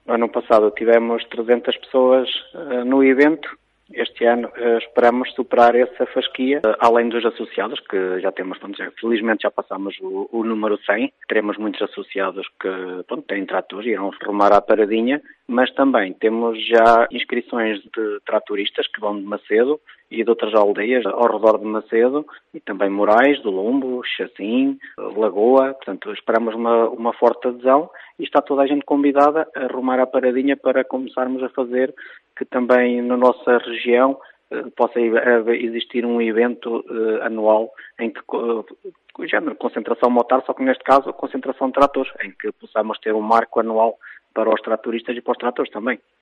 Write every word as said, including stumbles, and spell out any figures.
No ano passado tivemos trezentas pessoas uh, no evento. Este ano uh, esperamos superar essa fasquia, uh, além dos associados, que já temos, pronto, já, felizmente já passamos o, o número cem. Teremos muitos associados que pronto, têm tratores e irão remar à paradinha, mas também temos já inscrições de tratoristas que vão de Macedo e de outras aldeias ao redor de Macedo, e também Moraes, do Lombo, Chacim, Lagoa. Portanto, esperamos uma, uma forte adesão e está toda a gente convidada a rumar à paradinha para começarmos a fazer que também na nossa região eh, possa existir um evento eh, anual em que, eh, género, concentração motar, só que neste caso concentração de tratores, em que possamos ter um marco anual para os tratoristas e para os tratores também.